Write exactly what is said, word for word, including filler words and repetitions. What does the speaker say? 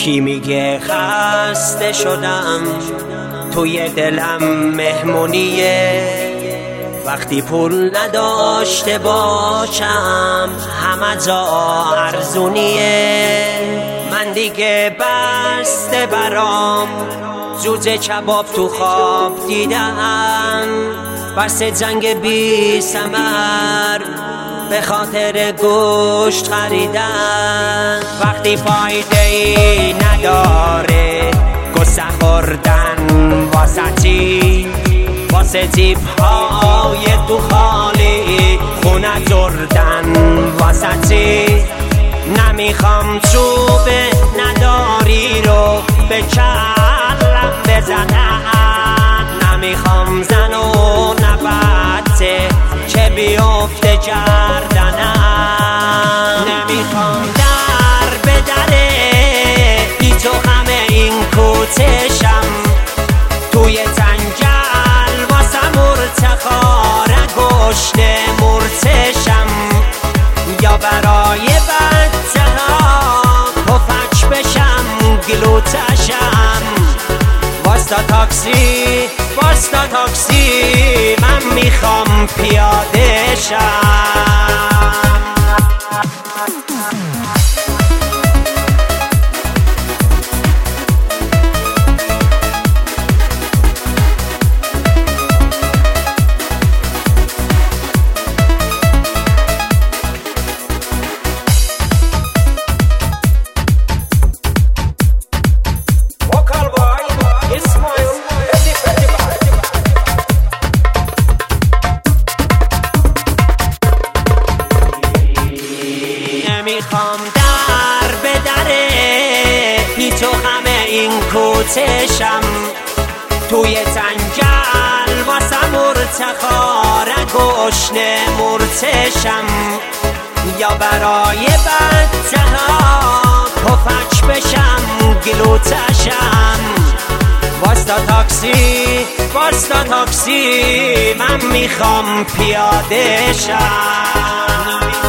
کی میگه خسته شدم توی دلم مهمونیه، وقتی پول نداشته باشم همه جا ارزونیه. من دیگه بسته برام جوجه کباب تو خواب دیدم، بس جنگ بی ثمر به خاطر گوشت خریدن. وقتی فایده ای نداره گسه خوردن واسه چی؟ واسه جیب های تو خالی خونه جردن واسه چی؟ نمیخوام چوب نداری رو به کلم بزنن، نمیخوام زن و نبته که بیفته گردنم، نمیخوام در به دره هیچ و همه این کوچشم توی جنگل واسه مرتخاره گشت مرتشم، یا برای بچه ها پفک بشم گلوتشم. واستا تاکسی واستا تاکسی من میخوام پیاده شم. نمیخوام در به دره هیچ و همه این کوچشم توی جنگل واسه مرتخاره گشت مرتشم، یا برای بچه ها پفک بشم گلوتشم. واستا تاکسی واستا تاکسی من میخوام پیاده شم.